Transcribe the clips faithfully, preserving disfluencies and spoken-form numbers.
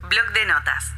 Bloc de notas.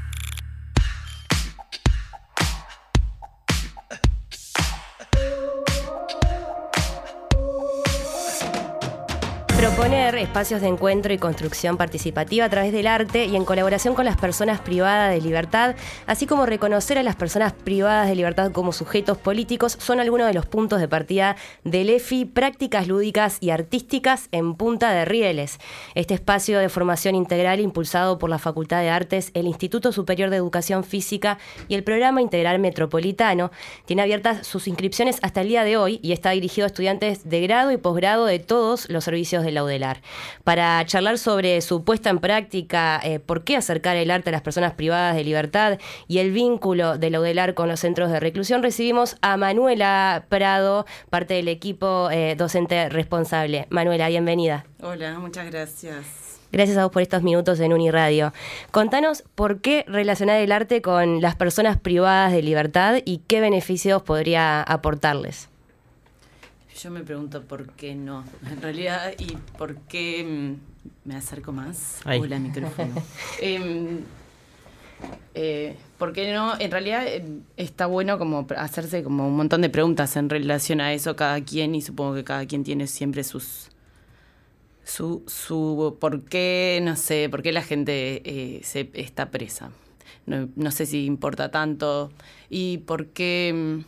Proponer espacios de encuentro y construcción participativa a través del arte y en colaboración con las personas privadas de libertad, así como reconocer a las personas privadas de libertad como sujetos políticos, son algunos de los puntos de partida del E F I, Prácticas Lúdicas y Artísticas en Punta de Rieles. Este espacio de formación integral impulsado por la Facultad de Artes, el Instituto Superior de Educación Física y el Programa Integral Metropolitano tiene abiertas sus inscripciones hasta el día de hoy y está dirigido a estudiantes de grado y posgrado de todos los servicios de la UDELAR. Para charlar sobre su puesta en práctica, eh, por qué acercar el arte a las personas privadas de libertad y el vínculo de la UDELAR con los centros de reclusión, recibimos a Manuela Prado, parte del equipo eh, docente responsable. Manuela, bienvenida. Hola, muchas gracias. Gracias a vos por estos minutos en Uniradio. Contanos por qué relacionar el arte con las personas privadas de libertad y qué beneficios podría aportarles. Yo me pregunto por qué no, en realidad, y por qué mm, me acerco más. Ahí. Hola, micrófono. eh, eh, ¿Por qué no? En realidad eh, está bueno como hacerse como un montón de preguntas en relación a eso cada quien, y supongo que cada quien tiene siempre sus su su por qué, no sé, por qué la gente eh, se está presa. No, no sé si importa tanto y por qué.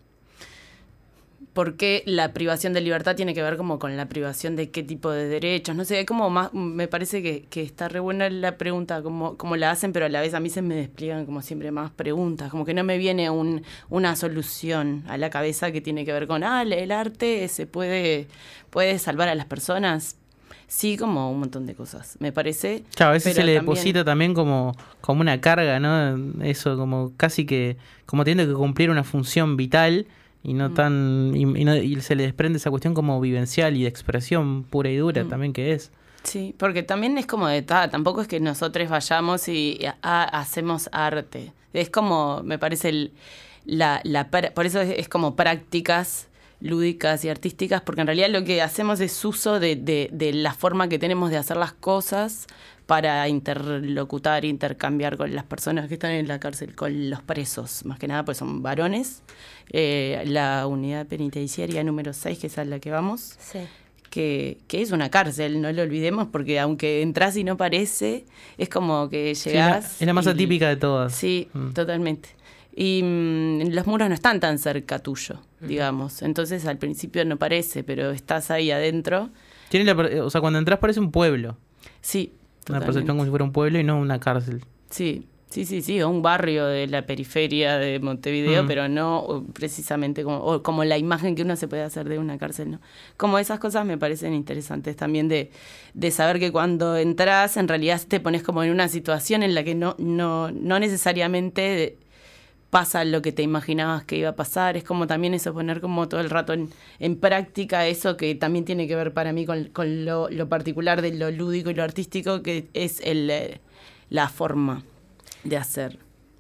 Porque la privación de libertad tiene que ver como con la privación de qué tipo de derechos, no sé, como más, me parece que, que está re buena la pregunta, como, como la hacen, pero a la vez a mí se me despliegan como siempre más preguntas, como que no me viene un, una solución a la cabeza que tiene que ver con, ah, el arte se puede, puede salvar a las personas. Sí, como un montón de cosas, me parece. Claro, a veces pero se le también deposita también como, como una carga, ¿no? Eso, como casi que, como tiene que cumplir una función vital y no mm. tan y, y, no, y se le desprende esa cuestión como vivencial y de expresión pura y dura mm. también que es. Sí, porque también es como de, ta, tampoco es que nosotros vayamos y a, hacemos arte. Es como, me parece, el, la, la por eso es, es como prácticas lúdicas y artísticas, porque en realidad lo que hacemos es uso de, de, de la forma que tenemos de hacer las cosas para interlocutar, intercambiar con las personas que están en la cárcel, con los presos, más que nada, pues son varones. Eh, la unidad penitenciaria número seis, que es a la que vamos, sí. que, que es una cárcel, no lo olvidemos, porque aunque entras y no parece, es como que llegás... Sí, es la más y, atípica de todas. Sí, mm. totalmente. Y mmm, los muros no están tan cerca tuyo, mm. digamos. Entonces al principio no parece, pero estás ahí adentro. Tiene la, o sea, cuando entras parece un pueblo. Sí, una percepción como si fuera un pueblo y no una cárcel. Sí, sí, sí, sí, o un barrio de la periferia de Montevideo, mm. pero no precisamente como, o como la imagen que uno se puede hacer de una cárcel, ¿no? Como esas cosas me parecen interesantes también de, de saber que cuando entras en realidad te pones como en una situación en la que no, no, no necesariamente pasa lo que te imaginabas que iba a pasar. Es como también eso, poner como todo el rato en, en práctica eso que también tiene que ver para mí con, con lo, lo particular de lo lúdico y lo artístico, que es el, la forma de hacer.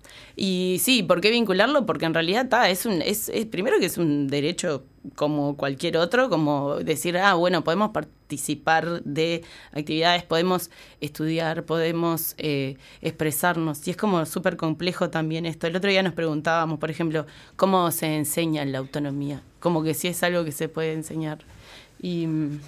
Y sí, ¿por qué vincularlo? Porque en realidad ta, es un es, es primero que es un derecho como cualquier otro, como decir, ah, bueno, podemos participar de actividades, podemos estudiar, podemos eh, expresarnos, y es como súper complejo también esto. El otro día nos preguntábamos, por ejemplo, cómo se enseña la autonomía, como que si es algo que se puede enseñar. Y...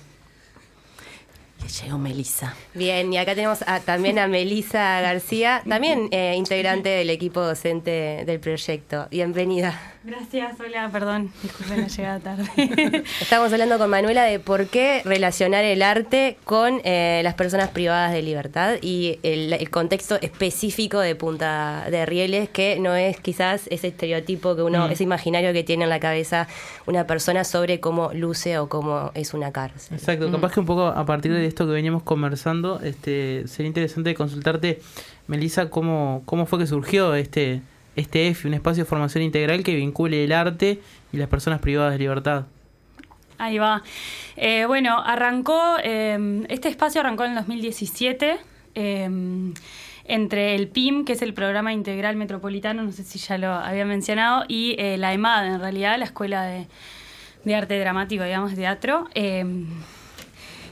llegó Melissa. Bien, y acá tenemos a, también a Melissa García, también eh, integrante del equipo docente del proyecto. Bienvenida. Gracias, hola, perdón, disculpen la llegada tarde. Estamos hablando con Manuela de por qué relacionar el arte con eh, las personas privadas de libertad y el, el contexto específico de Punta de Rieles, que no es quizás ese estereotipo que uno, mm. ese imaginario que tiene en la cabeza una persona sobre cómo luce o cómo es una cárcel. Exacto, mm. capaz que un poco a partir de esto que veníamos conversando, este sería interesante consultarte, Melissa, cómo, cómo fue que surgió este... este E F I, un espacio de formación integral que vincule el arte y las personas privadas de libertad. Ahí va. Eh, bueno, arrancó, eh, este espacio arrancó en el dos mil diecisiete, eh, entre el P I M, que es el Programa Integral Metropolitano, no sé si ya lo había mencionado, y eh, la EMAD, en realidad, la Escuela de, de Arte Dramático, digamos, de teatro. Eh,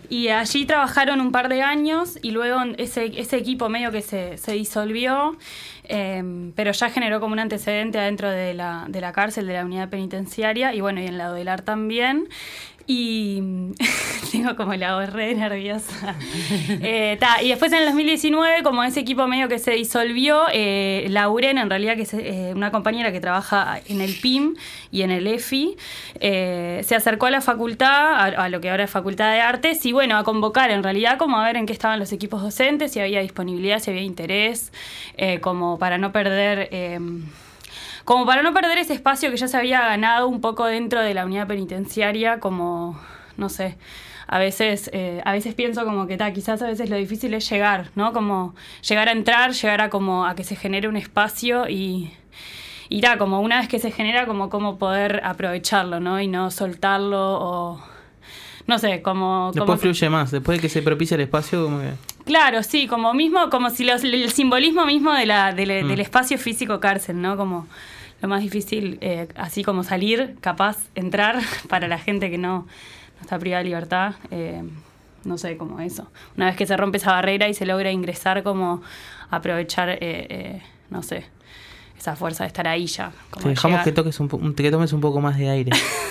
Y allí trabajaron un par de años y luego ese, ese equipo medio que se, se disolvió, eh, pero ya generó como un antecedente adentro de la, de la cárcel, de la unidad penitenciaria, y bueno, y en la Odelar también. Y tengo como la voz re nerviosa. eh, ta, y después en el dos mil diecinueve, como ese equipo medio que se disolvió, eh, Lauren, en realidad, que es eh, una compañera que trabaja en el P I M y en el E F I, eh, se acercó a la facultad, a, a lo que ahora es Facultad de Artes, y bueno, a convocar en realidad como a ver en qué estaban los equipos docentes, si había disponibilidad, si había interés, eh, como para no perder... Eh, Como para no perder ese espacio que ya se había ganado un poco dentro de la unidad penitenciaria, como, no sé, a veces eh, a veces pienso como que ta, quizás a veces lo difícil es llegar, ¿no? Como llegar a entrar, llegar a como a que se genere un espacio y, y ta, como una vez que se genera, como cómo poder aprovecharlo, ¿no? Y no soltarlo o... No sé, como... Después como, fluye más, después de que se propicia el espacio, como que... Claro, sí, como mismo, como si los, el simbolismo mismo de la, de la, mm. del espacio físico cárcel, ¿no? Como lo más difícil, eh, así como salir, capaz, entrar para la gente que no, no está privada de libertad, eh, no sé, como eso. Una vez que se rompe esa barrera y se logra ingresar, como aprovechar, eh, eh, no sé, esa fuerza de estar ahí ya. Como Te dejamos llegar. que toques un, po- que tomes un poco más de aire.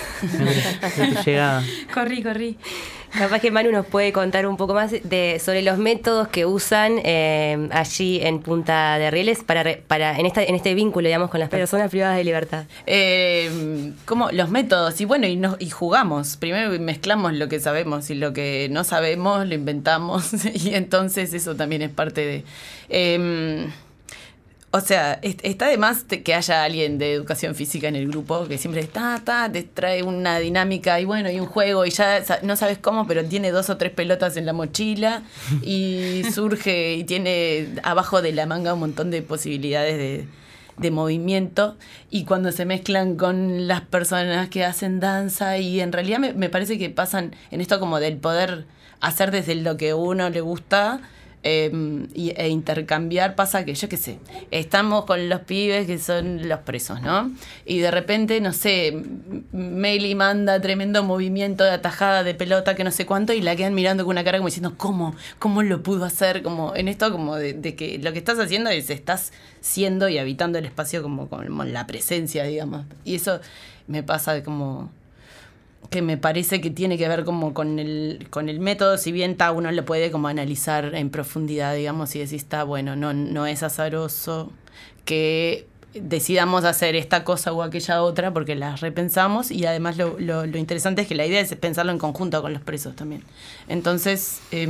de tu llegada. Corrí, corrí. Capaz que Manu nos puede contar un poco más de sobre los métodos que usan eh, allí en Punta de Rieles para, re- para en, esta, en este vínculo, digamos, con las personas privadas de libertad. Eh, como los métodos, y bueno, y, nos, y jugamos. Primero mezclamos lo que sabemos y lo que no sabemos, lo inventamos, y entonces eso también es parte de... Eh, O sea, está de más que haya alguien de educación física en el grupo que siempre está, está, te trae una dinámica y bueno, y un juego y ya no sabes cómo, pero tiene dos o tres pelotas en la mochila y surge y tiene abajo de la manga un montón de posibilidades de, de movimiento, y cuando se mezclan con las personas que hacen danza, y en realidad me, me parece que pasan en esto como del poder hacer desde lo que a uno le gusta. Eh, y, e intercambiar, pasa que yo qué sé, estamos con los pibes que son los presos, ¿no? Y de repente, no sé, Meli manda tremendo movimiento de atajada de pelota que no sé cuánto, y la quedan mirando con una cara como diciendo, ¿cómo? ¿Cómo lo pudo hacer? Como en esto como de, de que lo que estás haciendo es estás siendo y habitando el espacio como, como la presencia, digamos. Y eso me pasa de como... que me parece que tiene que ver como con el con el método, si bien ta, uno lo puede como analizar en profundidad, digamos, y decir, está bueno, no, no es azaroso que decidamos hacer esta cosa o aquella otra porque las repensamos, y además lo, lo, lo interesante es que la idea es pensarlo en conjunto con los presos también. Entonces, eh,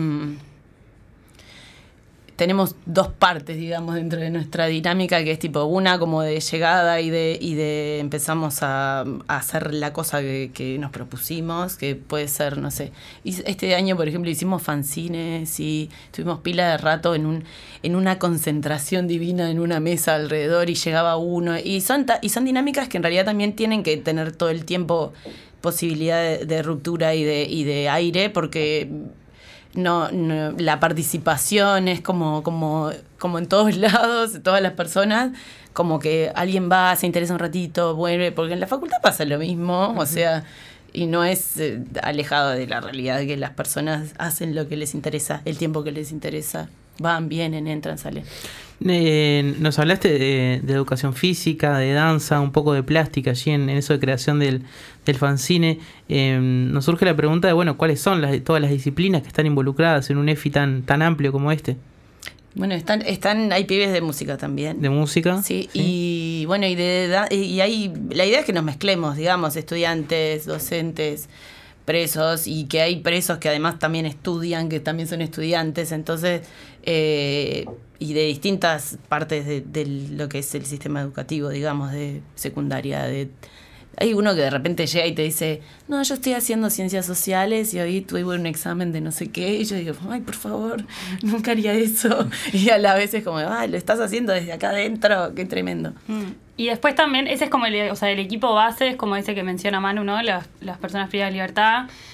tenemos dos partes, digamos, dentro de nuestra dinámica, que es tipo una como de llegada y de y de empezamos a, a hacer la cosa que, que nos propusimos, que puede ser, no sé, este año, por ejemplo, hicimos fanzines y estuvimos pila de rato en un en una concentración divina en una mesa alrededor, y llegaba uno, y son ta, y son dinámicas que en realidad también tienen que tener todo el tiempo posibilidad de, de ruptura y de y de aire, porque No, no, la participación es como, como, como en todos lados, todas las personas, como que alguien va, se interesa un ratito, vuelve, porque en la facultad pasa lo mismo, uh-huh. O sea, y no es eh, alejado de la realidad que las personas hacen lo que les interesa, el tiempo que les interesa, van, vienen, entran, salen. Eh, nos hablaste de, de educación física, de danza, un poco de plástica allí en, en eso de creación del, del fanzine. Eh, nos surge la pregunta de, bueno, ¿cuáles son las, todas las disciplinas que están involucradas en un E F I tan, tan amplio como este? Bueno, están, están, hay pibes de música también. ¿De música? Sí, sí. y bueno, y de y hay, la idea es que nos mezclemos, digamos, estudiantes, docentes, presos, y que hay presos que además también estudian, que también son estudiantes, entonces, eh, y de distintas partes de, de lo que es el sistema educativo, digamos, de secundaria, de... Hay uno que de repente llega y te dice, no, yo estoy haciendo ciencias sociales y hoy tuve un examen de no sé qué, y yo digo, ay, por favor, nunca haría eso. Y a la vez es como, ay, lo estás haciendo desde acá adentro, qué tremendo. Mm. Y después también, ese es como el, o sea, el equipo base, es como ese que menciona Manu, ¿no? Las, las personas privadas de libertad.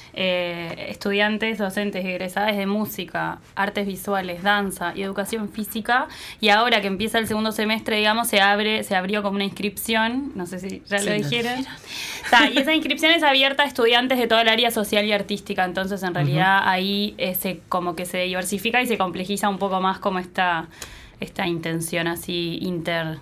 eh, estudiantes, docentes egresadas de música, artes visuales, danza y educación física, y ahora que empieza el segundo semestre, digamos, se abre, se abrió como una inscripción, no sé si ya sí, lo dijeron. Lo Ta, y esa inscripción es abierta a estudiantes de toda el área social y artística, entonces en realidad uh-huh. ahí eh, se, como que se diversifica y se complejiza un poco más como esta, esta intención así inter...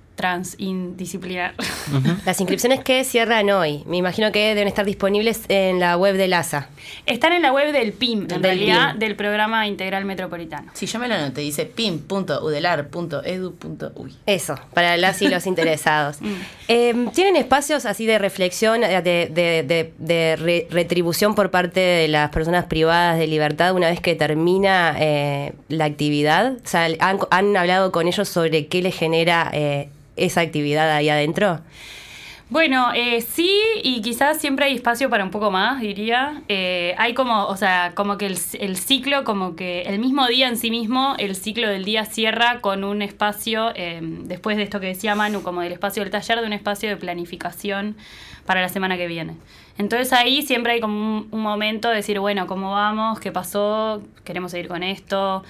transindisciplinar. Uh-huh. Las inscripciones que cierran hoy, me imagino que deben estar disponibles en la web del A S A. Están en la web del P I M, en del realidad, P I M. Del Programa Integral Metropolitano. Si yo me lo anoté, dice p i m punto u d e l a r punto e d u punto u y. Eso, para las y los interesados. mm. eh, ¿Tienen espacios así de reflexión, de, de, de, de re- retribución por parte de las personas privadas de libertad una vez que termina eh, la actividad? O sea, ¿han, han hablado con ellos sobre qué les genera eh, esa actividad ahí adentro? Bueno, eh, sí, y quizás siempre hay espacio para un poco más, diría. Eh, hay como, o sea, como que el, el ciclo, como que el mismo día en sí mismo, el ciclo del día cierra con un espacio, eh, después de esto que decía Manu, como del espacio del taller, de un espacio de planificación para la semana que viene. Entonces ahí siempre hay como un, un momento de decir, bueno, ¿cómo vamos? ¿Qué pasó? ¿Queremos seguir con esto?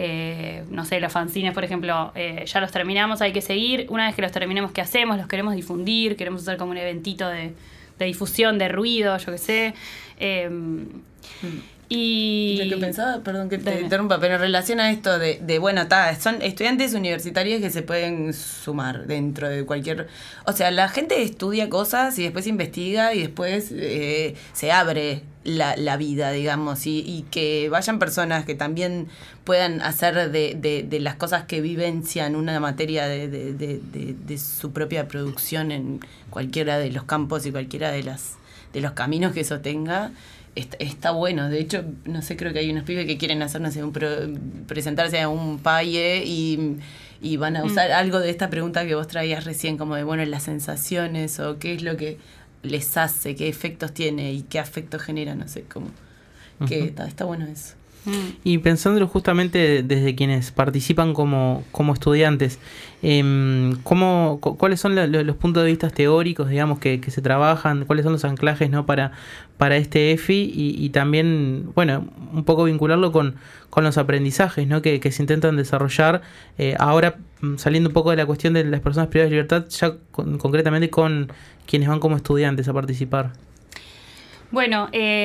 Eh, no sé, los fanzines, por ejemplo, eh, ya los terminamos, hay que seguir. Una vez que los terminemos, ¿qué hacemos? Los queremos difundir, queremos hacer como un eventito de, de difusión, de ruido, yo qué sé. Eh, mm. Y lo que pensaba, perdón que te Dale. interrumpa, pero en relación a esto de, de bueno, ta, son estudiantes universitarios que se pueden sumar dentro de cualquier... O sea, la gente estudia cosas y después investiga y después eh, se abre la, la vida, digamos, y, y que vayan personas que también puedan hacer de, de, de las cosas que vivencian una materia de, de, de, de, de su propia producción en cualquiera de los campos y cualquiera de, las, de los caminos que eso tenga. Está, está bueno, de hecho, no sé, creo que hay unos pibes que quieren hacer, no sé, un pro, presentarse a un paye y, y van a usar mm. algo de esta pregunta que vos traías recién, como de, bueno, las sensaciones o qué es lo que les hace, qué efectos tiene y qué afectos genera, no sé, como uh-huh. que está, está bueno eso. Y pensándolo justamente desde quienes participan como, como estudiantes, eh, ¿cómo, cu- ¿cuáles son la, lo, los puntos de vista teóricos, digamos, que, que se trabajan? ¿Cuáles son los anclajes, ¿no? para, para este E F I? Y, y también, bueno, un poco vincularlo con, con los aprendizajes, ¿no? que, que se intentan desarrollar eh, ahora, saliendo un poco de la cuestión de las personas privadas de libertad, ya con, concretamente con quienes van como estudiantes a participar. Bueno,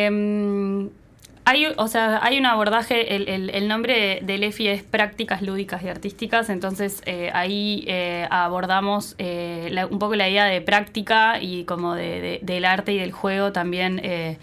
eh... Hay, o sea, hay un abordaje, el, el, el nombre del E F I es Prácticas Lúdicas y Artísticas, entonces eh, ahí eh, abordamos eh, la, un poco la idea de práctica y como de, de, del arte y del juego también eh,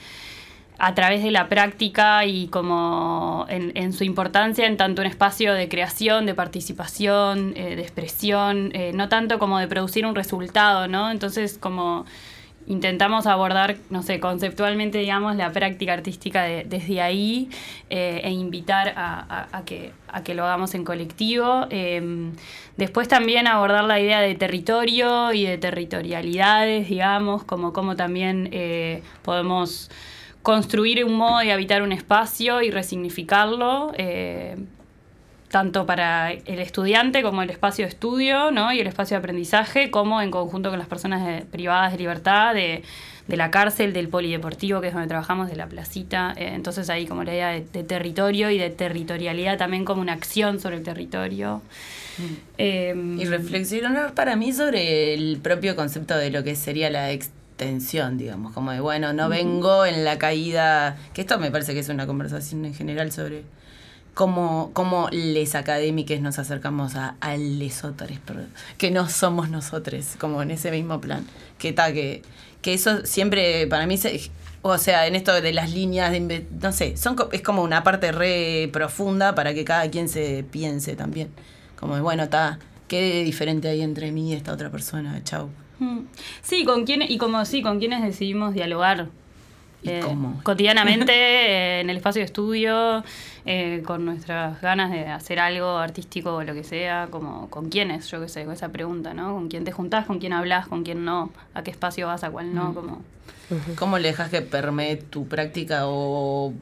a través de la práctica y como en, en su importancia en tanto un espacio de creación, de participación, eh, de expresión, eh, no tanto como de producir un resultado, ¿no? Entonces como... intentamos abordar, no sé, conceptualmente, digamos, la práctica artística de, desde ahí eh, e invitar a, a, a, que, a que lo hagamos en colectivo. Eh, después también abordar la idea de territorio y de territorialidades, digamos, como cómo también eh, podemos construir un modo de habitar un espacio y resignificarlo, eh, tanto para el estudiante como el espacio de estudio, ¿no? Y el espacio de aprendizaje, como en conjunto con las personas de, privadas de libertad, de, de la cárcel, del polideportivo, que es donde trabajamos, de la placita. Eh, entonces ahí como la idea de, de territorio y de territorialidad también como una acción sobre el territorio. Mm. Eh, y reflexionar para mí sobre el propio concepto de lo que sería la extensión, digamos, como de, bueno, no vengo en la caída, que esto me parece que es una conversación en general sobre... Cómo, cómo les académicos nos acercamos a, a lesotores, que no somos nosotros, como en ese mismo plan. Que ta, que, que eso siempre para mí, se, o sea, en esto de las líneas, de, no sé, son es como una parte re profunda para que cada quien se piense también. Como de, bueno, ta, qué diferente hay entre mí y esta otra persona, chau. Sí, con quién, y como sí, con quienes decidimos dialogar. ¿Y eh, cómo? Cotidianamente, eh, en el espacio de estudio, eh, con nuestras ganas de hacer algo artístico o lo que sea, como con quiénes, yo qué sé, con esa pregunta, ¿no? Con quién te juntás, con quién hablas, con quién no, a qué espacio vas, a cuál no, mm. como... ¿Cómo le dejas que permee tu práctica o,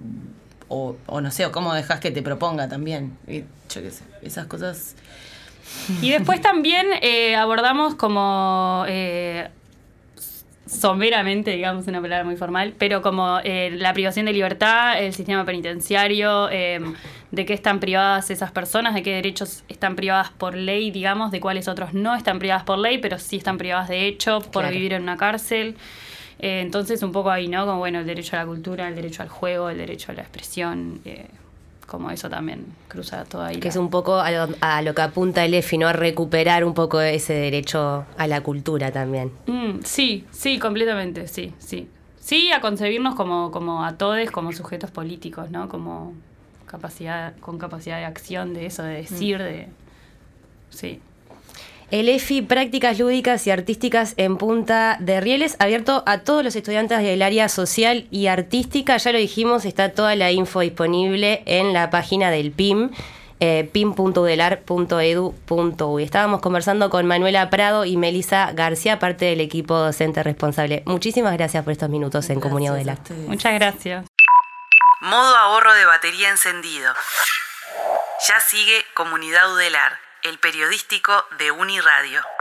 o, o no sé, o cómo dejas que te proponga también? Y yo qué sé, esas cosas... Y después también eh, abordamos como... Eh, someramente, digamos, una palabra muy formal, pero como eh, la privación de libertad, el sistema penitenciario, eh, de qué están privadas esas personas, de qué derechos están privadas por ley, digamos, de cuáles otros no están privadas por ley, pero sí están privadas de hecho por Claro. vivir en una cárcel. Eh, entonces, un poco ahí, ¿no? Como, bueno, el derecho a la cultura, el derecho al juego, el derecho a la expresión, eh, como eso también cruza todo ahí. Que la- es un poco a lo, a lo que apunta el E F I, ¿no? A recuperar un poco ese derecho a la cultura también. Mm, sí, sí, completamente, sí, sí. Sí, a concebirnos como, como a todos, como sujetos políticos, ¿no? Como capacidad, con capacidad de acción, de eso, de decir, de... Sí. El E F I, Prácticas Lúdicas y Artísticas en Punta de Rieles, abierto a todos los estudiantes del área social y artística. Ya lo dijimos, está toda la info disponible en la página del P I M, eh, pim punto udelar punto edu punto uy. Estábamos conversando con Manuela Prado y Melisa García, parte del equipo docente responsable. Muchísimas gracias por estos minutos en Comunidad Udelar. Muchas gracias. Modo ahorro de batería encendido. Ya sigue Comunidad Udelar, el periodístico de Uniradio.